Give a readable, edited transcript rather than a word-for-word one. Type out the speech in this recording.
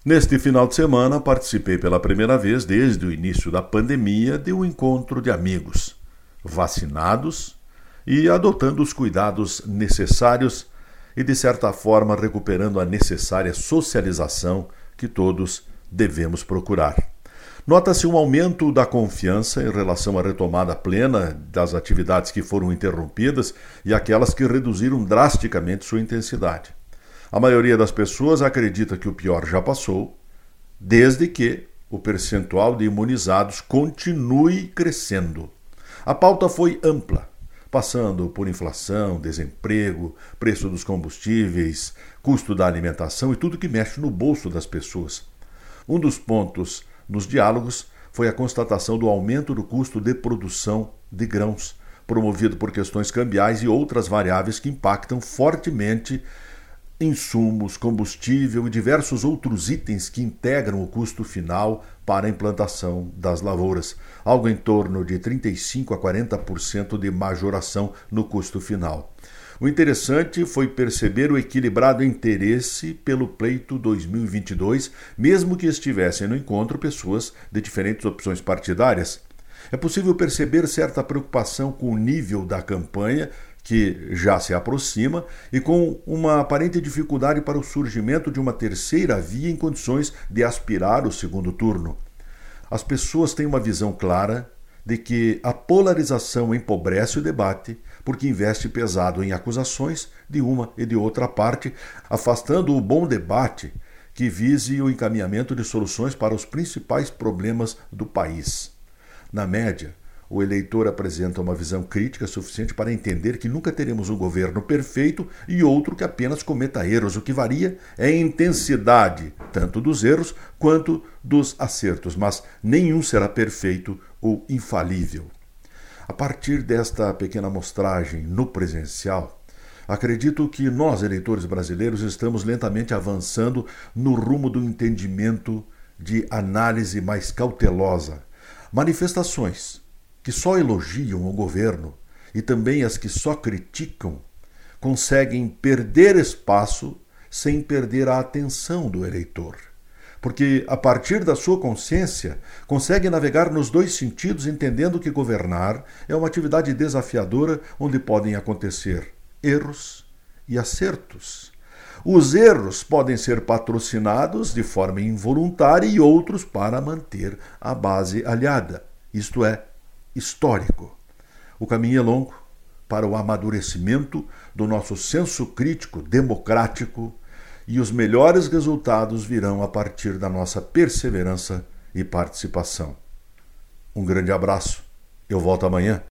Neste final de semana, participei pela primeira vez desde o início da pandemia de um encontro de amigos, vacinados e adotando os cuidados necessários e, de certa forma, recuperando a necessária socialização que todos devemos procurar. Nota-se um aumento da confiança em relação à retomada plena das atividades que foram interrompidas e aquelas que reduziram drasticamente sua intensidade. A maioria das pessoas acredita que o pior já passou, desde que o percentual de imunizados continue crescendo. A pauta foi ampla, passando por inflação, desemprego, preço dos combustíveis, custo da alimentação e tudo que mexe no bolso das pessoas. Um dos pontos nos diálogos foi a constatação do aumento do custo de produção de grãos, promovido por questões cambiais e outras variáveis que impactam fortemente insumos, combustível e diversos outros itens que integram o custo final para a implantação das lavouras, algo em torno de 35% a 40% de majoração no custo final. O interessante foi perceber o equilibrado interesse pelo pleito 2022, mesmo que estivessem no encontro pessoas de diferentes opções partidárias. É possível perceber certa preocupação com o nível da campanha, que já se aproxima, e com uma aparente dificuldade para o surgimento de uma terceira via em condições de aspirar o segundo turno. As pessoas têm uma visão clara de que a polarização empobrece o debate, porque investe pesado em acusações de uma e de outra parte, afastando o bom debate que vise o encaminhamento de soluções para os principais problemas do país. Na média, o eleitor apresenta uma visão crítica suficiente para entender que nunca teremos um governo perfeito e outro que apenas cometa erros. O que varia é a intensidade tanto dos erros quanto dos acertos, mas nenhum será perfeito ou infalível. A partir desta pequena amostragem no presencial, acredito que nós, eleitores brasileiros, estamos lentamente avançando no rumo do entendimento de análise mais cautelosa. Manifestações que só elogiam o governo e também as que só criticam conseguem perder espaço sem perder a atenção do eleitor. Porque, a partir da sua consciência, consegue navegar nos dois sentidos, entendendo que governar é uma atividade desafiadora onde podem acontecer erros e acertos. Os erros podem ser patrocinados de forma involuntária e outros para manter a base aliada, isto é, histórico. O caminho é longo para o amadurecimento do nosso senso crítico democrático e os melhores resultados virão a partir da nossa perseverança e participação. Um grande abraço. Eu volto amanhã.